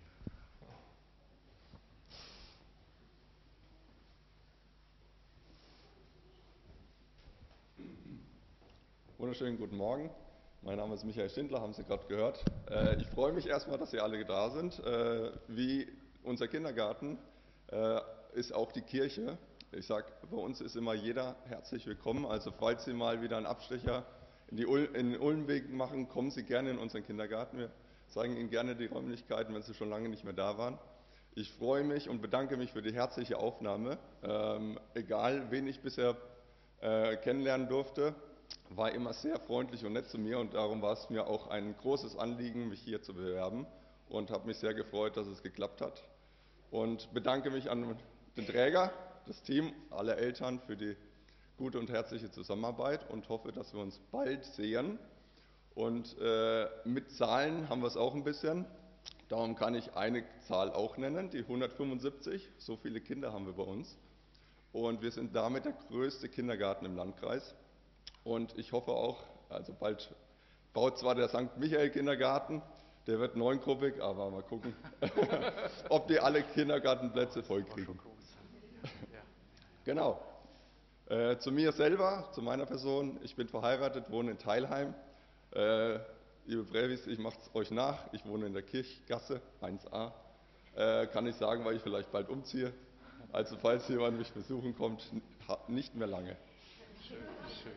Speaker 3: Wunderschönen guten Morgen. Mein Name ist Michael Schindler, haben Sie gerade gehört. Äh, ich freue mich erstmal, dass Sie alle da sind. Äh, wie unser Kindergarten äh, ist auch die Kirche. Ich sage, bei uns ist immer jeder herzlich willkommen. Also falls Sie mal wieder einen Abstecher in, die Ul- in den Ulmweg machen, kommen Sie gerne in unseren Kindergarten. Wir zeigen Ihnen gerne die Räumlichkeiten, wenn Sie schon lange nicht mehr da waren. Ich freue mich und bedanke mich für die herzliche Aufnahme. Ähm, egal, wen ich bisher äh, kennenlernen durfte, war immer sehr freundlich und nett zu mir und darum war es mir auch ein großes Anliegen, mich hier zu bewerben und habe mich sehr gefreut, dass es geklappt hat und bedanke mich an den Träger, das Team, alle Eltern für die gute und herzliche Zusammenarbeit und hoffe, dass wir uns bald sehen. Und äh, mit Zahlen haben wir es auch ein bisschen, darum kann ich eine Zahl auch nennen, die hundertfünfundsiebzig, so viele Kinder haben wir bei uns und wir sind damit der größte Kindergarten im Landkreis. Und ich hoffe auch, also bald baut zwar der Sankt Michael Kindergarten, der wird neungruppig, aber mal gucken, ob die alle Kindergartenplätze voll kriegen. Genau. Äh, zu mir selber, zu meiner Person. Ich bin verheiratet, wohne in Teilheim. Äh, liebe Brevis, ich mache es euch nach. Ich wohne in der Kirchgasse eins a. Äh, kann ich sagen, weil ich vielleicht bald umziehe. Also falls jemand mich besuchen kommt, nicht mehr lange.
Speaker 1: Schön, schön.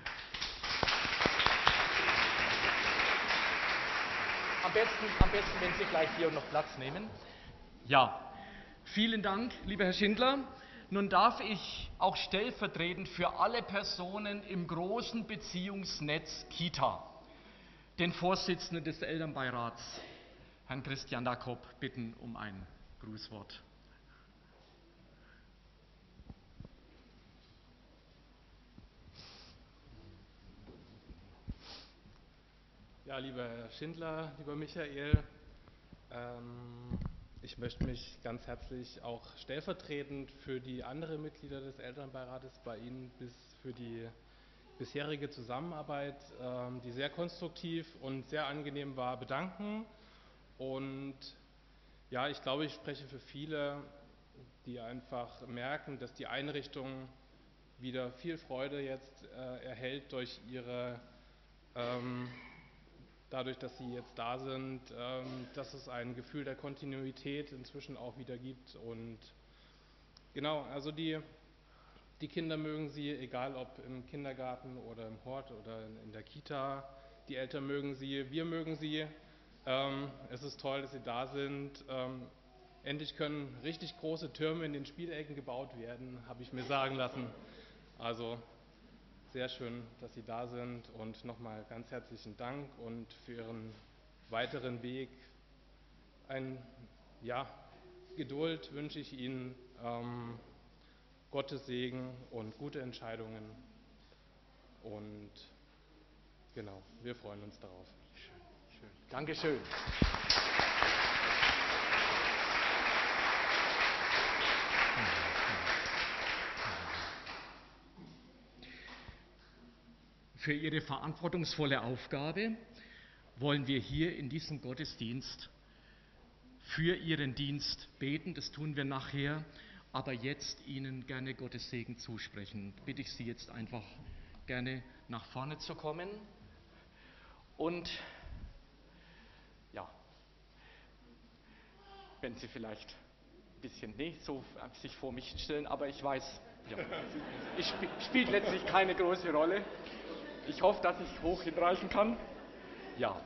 Speaker 1: Am besten, am besten, wenn Sie gleich hier noch Platz nehmen. Ja, vielen Dank, lieber Herr Schindler. Nun darf ich auch stellvertretend für alle Personen im großen Beziehungsnetz Kita den Vorsitzenden des Elternbeirats, Herrn Christian Jakob, bitten um ein Grußwort.
Speaker 4: Ja, lieber Herr Schindler, lieber Michael, ähm, ich möchte mich ganz herzlich auch stellvertretend für die anderen Mitglieder des Elternbeirates bei Ihnen bis für die bisherige Zusammenarbeit, ähm, die sehr konstruktiv und sehr angenehm war, bedanken. Und ja, ich glaube, ich spreche für viele, die einfach merken, dass die Einrichtung wieder viel Freude jetzt äh, erhält durch ihre ähm, Dadurch, dass Sie jetzt da sind, ähm, dass es ein Gefühl der Kontinuität inzwischen auch wieder gibt. Und genau, also die, die Kinder mögen Sie, egal ob im Kindergarten oder im Hort oder in, in der Kita. Die Eltern mögen Sie, wir mögen Sie. Ähm, es ist toll, dass Sie da sind. Ähm, endlich können richtig große Türme in den Spielecken gebaut werden, habe ich mir sagen lassen. Also sehr schön, dass Sie da sind und nochmal ganz herzlichen Dank und für Ihren weiteren Weg ein, ja, Geduld wünsche ich Ihnen, ähm, Gottes Segen und gute Entscheidungen und genau, wir freuen uns darauf.
Speaker 1: Schön, schön. Dankeschön. Für Ihre verantwortungsvolle Aufgabe wollen wir hier in diesem Gottesdienst für Ihren Dienst beten. Das tun wir nachher, aber jetzt Ihnen gerne Gottes Segen zusprechen. Bitte ich Sie jetzt einfach gerne nach vorne zu kommen und ja, wenn Sie vielleicht ein bisschen nicht so sich vor mich stellen, aber ich weiß, ja, es sp- spielt letztlich keine große Rolle. Ich hoffe, dass ich hoch hinreichen kann. Ja.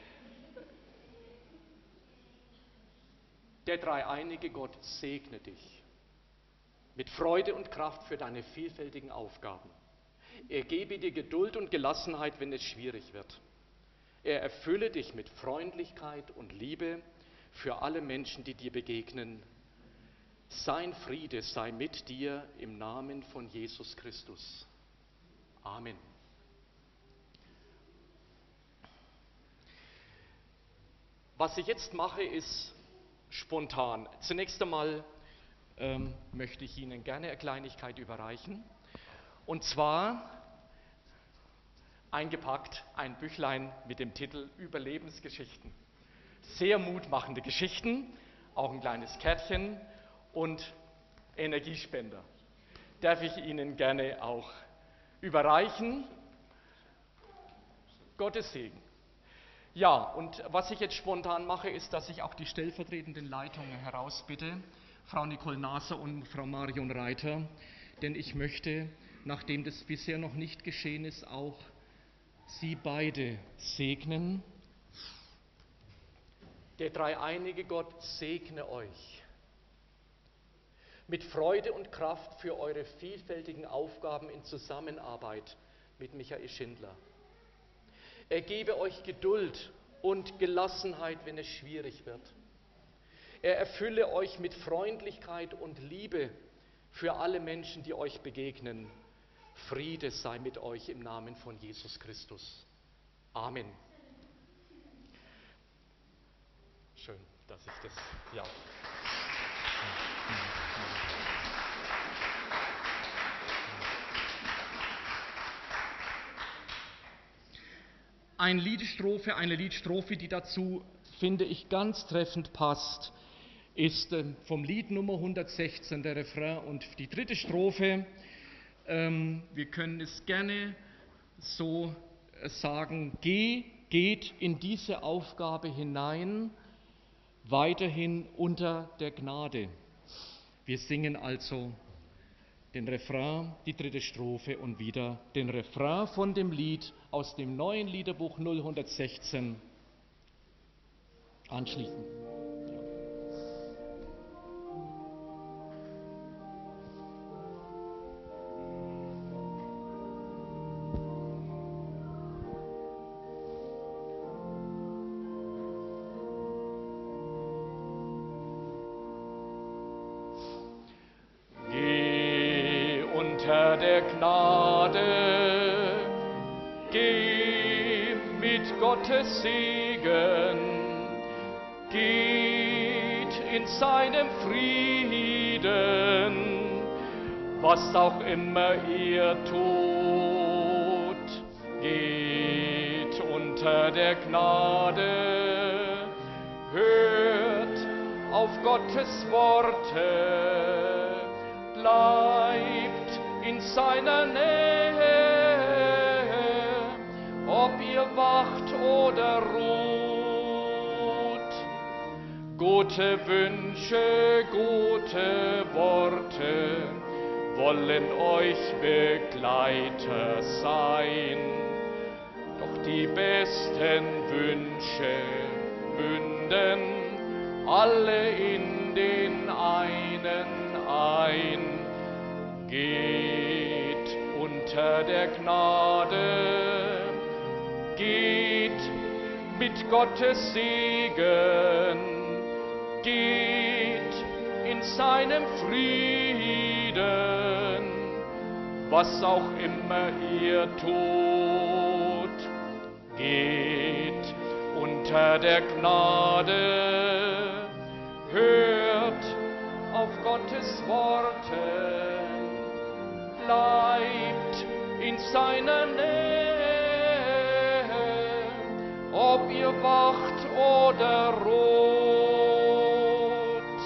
Speaker 1: Der dreieinige Gott segne dich mit Freude und Kraft für deine vielfältigen Aufgaben. Er gebe dir Geduld und Gelassenheit, wenn es schwierig wird. Er erfülle dich mit Freundlichkeit und Liebe für alle Menschen, die dir begegnen. Sein Friede sei mit dir im Namen von Jesus Christus. Amen. Was ich jetzt mache, ist spontan. Zunächst einmal ähm, möchte ich Ihnen gerne eine Kleinigkeit überreichen. Und zwar eingepackt ein Büchlein mit dem Titel Überlebensgeschichten. Sehr mutmachende Geschichten, auch ein kleines Kärtchen und Energiespender. Darf ich Ihnen gerne auch überreichen. Gottes Segen. Ja, und was ich jetzt spontan mache, ist, dass ich auch die stellvertretenden Leitungen herausbitte, Frau Nicole Naser und Frau Marion Reiter, denn ich möchte, nachdem das bisher noch nicht geschehen ist, auch Sie beide segnen. Der dreieinige Gott segne euch mit Freude und Kraft für eure vielfältigen Aufgaben in Zusammenarbeit mit Michael Schindler. Er gebe euch Geduld und Gelassenheit, wenn es schwierig wird. Er erfülle euch mit Freundlichkeit und Liebe für alle Menschen, die euch begegnen. Friede sei mit euch im Namen von Jesus Christus. Amen. Schön, dass ich das, ja. eine Liedstrophe, eine Liedstrophe, die dazu, finde ich, ganz treffend passt, ist vom Lied Nummer hundertsechzehn, der Refrain und die dritte Strophe. Wir können es gerne so sagen: Geh, geht in diese Aufgabe hinein, weiterhin unter der Gnade. Wir singen also den Refrain, die dritte Strophe und wieder den Refrain von dem Lied aus dem neuen Liederbuch null hundertsechzehn anschließend.
Speaker 5: Der Gnade, geh mit Gottes Segen, geht in seinem Frieden, was auch immer ihr tut, geht unter der Gnade, hört auf Gottes Worte, bleibt in seiner Nähe, ob ihr wacht oder ruht. Gute Wünsche, gute Worte wollen euch Begleiter sein, doch die besten Wünsche münden alle in den einen ein. Geht unter der Gnade, geht mit Gottes Segen, geht in seinem Frieden, was auch immer ihr tut, geht unter der Gnade, hört auf Gottes Worte, bleibt in seiner Nähe, ob ihr wacht oder ruht.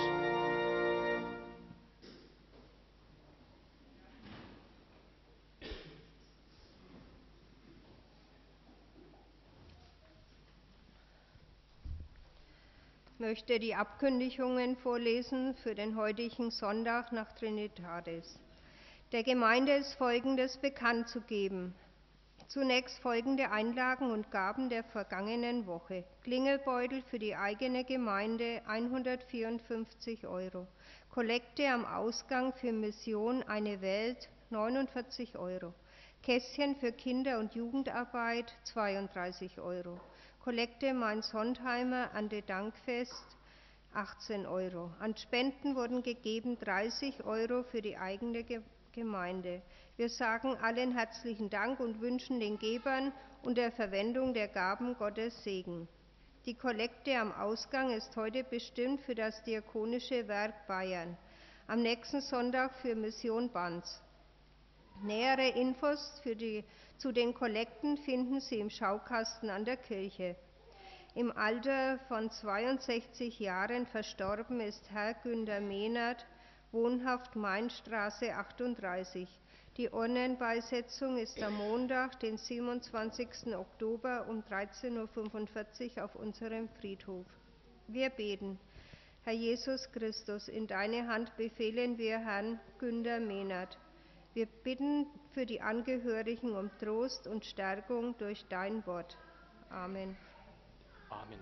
Speaker 6: Ich möchte die Abkündigungen vorlesen für den heutigen Sonntag nach Trinitatis. Der Gemeinde ist Folgendes bekannt zu geben. Zunächst folgende Einlagen und Gaben der vergangenen Woche. Klingelbeutel für die eigene Gemeinde hundertvierundfünfzig Euro. Kollekte am Ausgang für Mission Eine Welt neunundvierzig Euro. Kästchen für Kinder- und Jugendarbeit zweiunddreißig Euro. Kollekte Mainz-Hontheimer Ante Dankfest achtzehn Euro. An Spenden wurden gegeben dreißig Euro für die eigene Gemeinde. Gemeinde. Wir sagen allen herzlichen Dank und wünschen den Gebern und der Verwendung der Gaben Gottes Segen. Die Kollekte am Ausgang ist heute bestimmt für das Diakonische Werk Bayern, am nächsten Sonntag für Mission Banz. Nähere Infos für die, zu den Kollekten finden Sie im Schaukasten an der Kirche. Im Alter von zweiundsechzig Jahren verstorben ist Herr Günter Mehnert, wohnhaft Mainstraße achtunddreißig. Die Urnenbeisetzung ist am Montag, den siebenundzwanzigsten Oktober um dreizehn Uhr fünfundvierzig auf unserem Friedhof. Wir beten. Herr Jesus Christus, in deine Hand befehlen wir Herrn Günter Mehnert. Wir bitten für die Angehörigen um Trost und Stärkung durch dein Wort. Amen.
Speaker 1: Amen.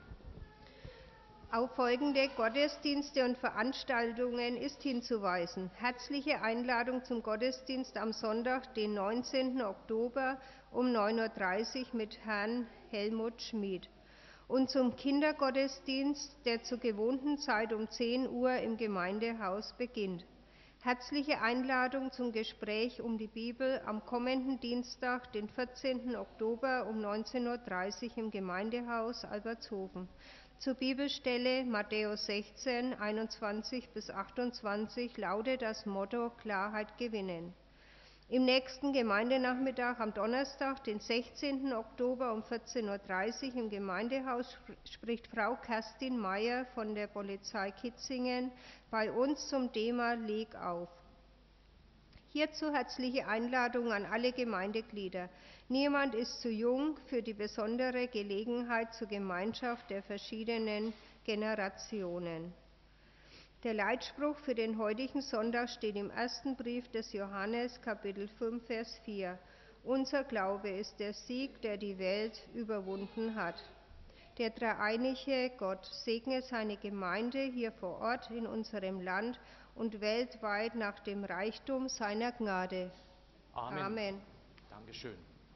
Speaker 6: Auf folgende Gottesdienste und Veranstaltungen ist hinzuweisen. Herzliche Einladung zum Gottesdienst am Sonntag, den neunzehnten Oktober um neun Uhr dreißig mit Herrn Helmut Schmid. Und zum Kindergottesdienst, der zur gewohnten Zeit um zehn Uhr im Gemeindehaus beginnt. Herzliche Einladung zum Gespräch um die Bibel am kommenden Dienstag, den vierzehnten Oktober um neunzehn Uhr dreißig im Gemeindehaus Albertshofen. Zur Bibelstelle Matthäus sechzehn, einundzwanzig bis achtundzwanzig lautet das Motto Klarheit gewinnen. Im nächsten Gemeindenachmittag am Donnerstag, den sechzehnten Oktober um vierzehn Uhr dreißig im Gemeindehaus spricht Frau Kerstin Meyer von der Polizei Kitzingen bei uns zum Thema Leg auf. Hierzu herzliche Einladung an alle Gemeindeglieder. Niemand ist zu jung für die besondere Gelegenheit zur Gemeinschaft der verschiedenen Generationen. Der Leitspruch für den heutigen Sonntag steht im ersten Brief des Johannes, Kapitel fünf, Vers vier. Unser Glaube ist der Sieg, der die Welt überwunden hat. Der dreieinige Gott segne seine Gemeinde hier vor Ort in unserem Land und weltweit nach dem Reichtum seiner Gnade.
Speaker 1: Amen.
Speaker 6: Amen.
Speaker 1: Dankeschön.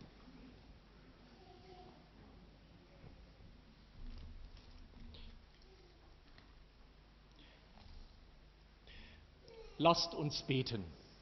Speaker 1: Lasst uns beten.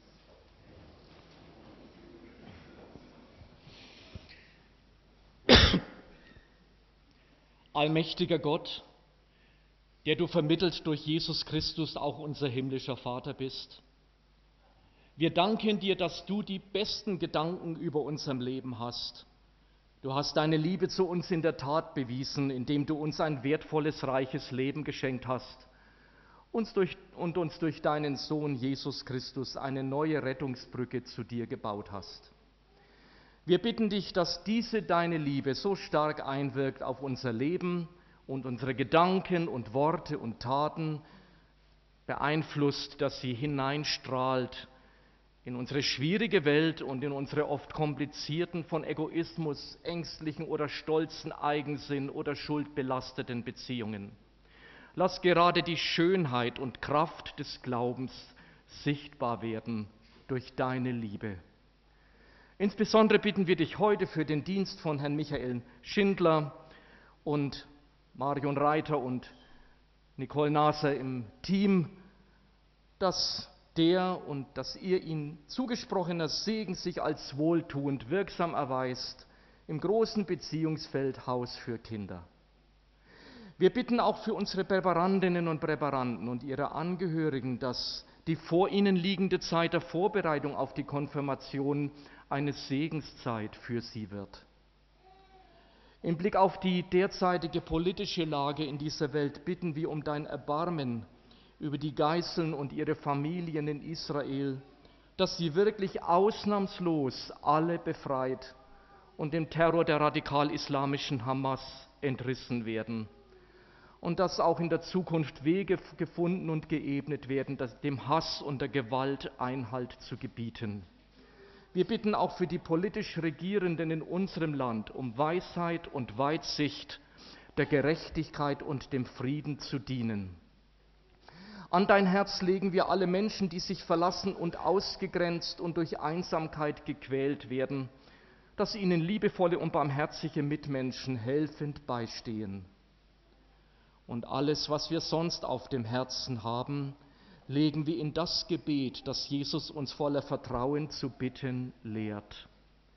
Speaker 1: Allmächtiger Gott, der du vermittelt durch Jesus Christus auch unser himmlischer Vater bist. Wir danken dir, dass du die besten Gedanken über unserem Leben hast. Du hast deine Liebe zu uns in der Tat bewiesen, indem du uns ein wertvolles, reiches Leben geschenkt hast uns durch, und uns durch deinen Sohn Jesus Christus eine neue Rettungsbrücke zu dir gebaut hast. Wir bitten dich, dass diese deine Liebe so stark einwirkt auf unser Leben und unsere Gedanken und Worte und Taten beeinflusst, dass sie hineinstrahlt in unsere schwierige Welt und in unsere oft komplizierten, von Egoismus, ängstlichen oder stolzen Eigensinn oder schuldbelasteten Beziehungen. Lass gerade die Schönheit und Kraft des Glaubens sichtbar werden durch deine Liebe. Insbesondere bitten wir dich heute für den Dienst von Herrn Michael Schindler und Marion Reiter und Nicole Naser im Team, dass der und dass ihr ihm zugesprochener Segen sich als wohltuend wirksam erweist im großen Beziehungsfeld Haus für Kinder. Wir bitten auch für unsere Präparandinnen und Präparanden und ihre Angehörigen, dass die vor ihnen liegende Zeit der Vorbereitung auf die Konfirmation eine Segenszeit für sie wird. Im Blick auf die derzeitige politische Lage in dieser Welt bitten wir um dein Erbarmen über die Geiseln und ihre Familien in Israel, dass sie wirklich ausnahmslos alle befreit und dem Terror der radikal-islamischen Hamas entrissen werden. Und dass auch in der Zukunft Wege gefunden und geebnet werden, dem Hass und der Gewalt Einhalt zu gebieten. Wir bitten auch für die politisch Regierenden in unserem Land um Weisheit und Weitsicht, der Gerechtigkeit und dem Frieden zu dienen. An dein Herz legen wir alle Menschen, die sich verlassen und ausgegrenzt und durch Einsamkeit gequält werden, dass ihnen liebevolle und barmherzige Mitmenschen helfend beistehen. Und alles, was wir sonst auf dem Herzen haben, legen wir in das Gebet, das Jesus uns voller Vertrauen zu bitten lehrt.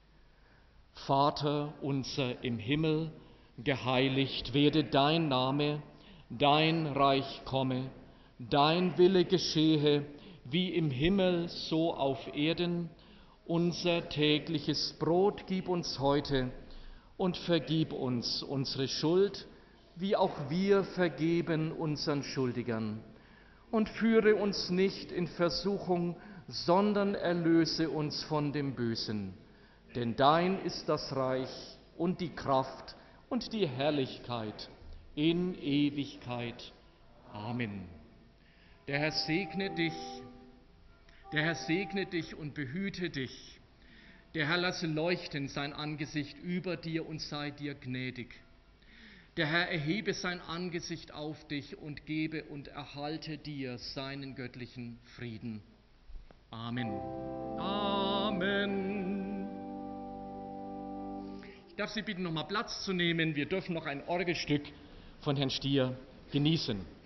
Speaker 1: Vater unser im Himmel, geheiligt werde dein Name, dein Reich komme, dein Wille geschehe, wie im Himmel, so auf Erden. Unser tägliches Brot gib uns heute und vergib uns unsere Schuld, wie auch wir vergeben unseren Schuldigern. Und führe uns nicht in Versuchung, sondern erlöse uns von dem Bösen. Denn dein ist das Reich und die Kraft und die Herrlichkeit in Ewigkeit. Amen. Der Herr segne dich, der Herr segne dich und behüte dich. Der Herr lasse leuchten sein Angesicht über dir und sei dir gnädig. Der Herr erhebe sein Angesicht auf dich und gebe und erhalte dir seinen göttlichen Frieden. Amen. Amen. Ich darf Sie bitten, nochmal Platz zu nehmen. Wir dürfen noch ein Orgelstück von Herrn Stier genießen.